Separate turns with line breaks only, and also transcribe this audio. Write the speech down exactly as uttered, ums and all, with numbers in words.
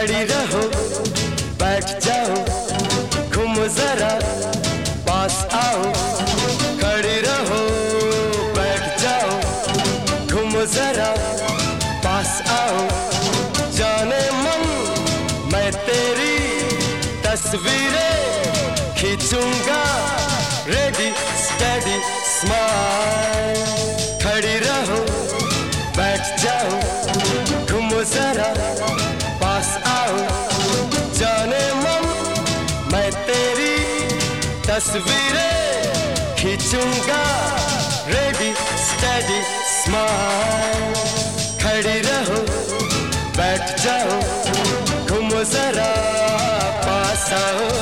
खड़ी रहो, बैठ जाओ, घूमो जरा, पास आओ। खड़ी रहो, बैठ जाओ, घूमो जरा, पास आओ। जाने मन मैं तेरी तस्वीरें खींचूंगा। Ready steady smile. खड़ी रहो, बैठ जाओ, घूमो जरा, पास आओ। जाने मन मैं तेरी तस्वीरें खींचूंगा। Ready steady smile. खड़ी रहो, बैठ जाओ, घूमो जरा, पास आओ।